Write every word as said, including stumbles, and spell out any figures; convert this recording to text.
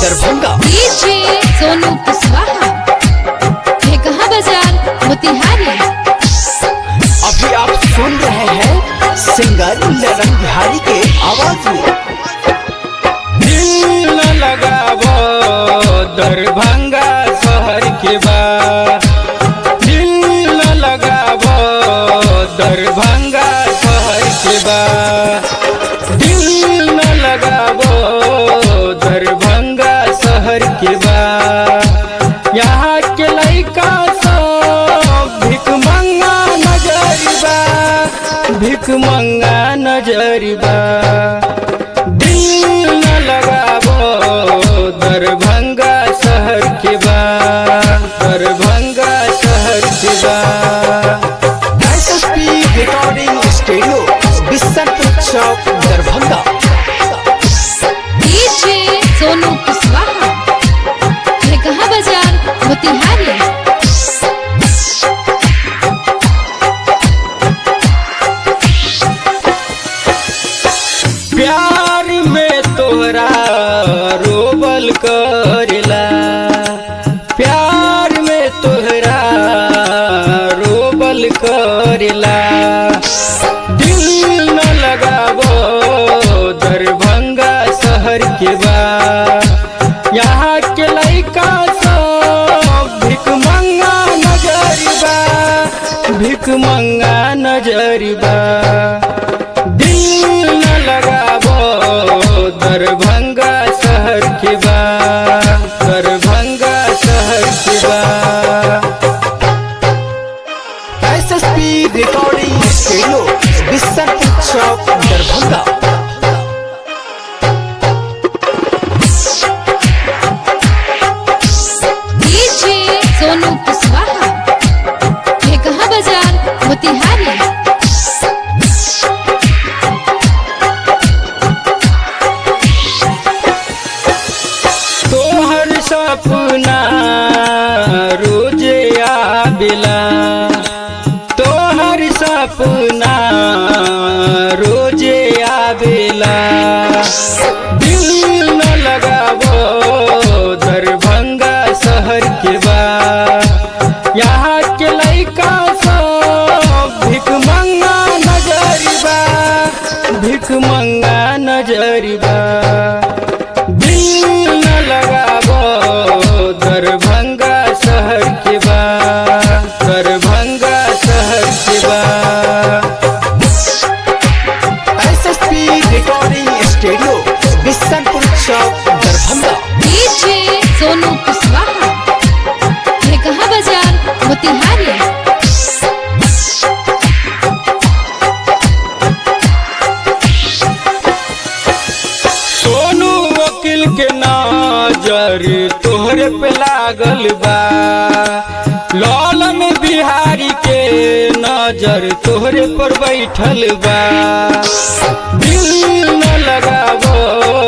Darbhanga. DJ Sonu Kushwaha, कहाँ बाजार मोतिहारी। अभी आप सुन रहे हैं सिंगर ललन बिहारी के आवाज में। दिल न लगावो दरभंगा शहर के बा, दिल न लगावो दरभंगा शहर के बा, दिल न लगावो दरभंगा शहर के बा। यहाँ के लइका सब भिख मंगा नजरिबा, भिख मंगा नजरिबा। दिल न लगावो दरभंगा शहर के बा, दरभंगा शहर के बा। SSP recording studio Bishanpur Chowk Darbhanga. DJ Sonu Kushwaha, कहाँ बाजार मोतिहारी। प्यार में तोहरा रोबल करेला, प्यार में तोहरा रोबल करेला। दिल न लगावो दरभंगा शहर के बा, यहाँ के लइका सब भिख मंगा नजरिबा, भिख मंगा नजरिबा। दिल न लगावो दरभंगा शहर के बा, दरभंगा शहर के बा। SSP recording studio Bishanpur Chowk Darbhanga. DJ Sonu Kushwaha, कहाँ बाजार मोतिहारी। तोहर सपना रोजे आवेला, तोहर सपना रोजे आवेला। दिल न लगावो दरभंगा शहर के बा, यहाँ के लइका सब भिख मंगा नजरिबा, भिख मंगा नजरिबा। दिल न लगावो दरभंगा शहर के बा, दरभंगा शहर के बा। SSP recording studio Bishanpur Chowk Darbhanga. DJ Sonu Kushwaha, कहाँ बाजार मोतिहारी। सोनू वकील के नजर तोहरे पे लागल बा, ललन बिहारी के नजर तोहरे पर बैठल बा। दिल न लगावो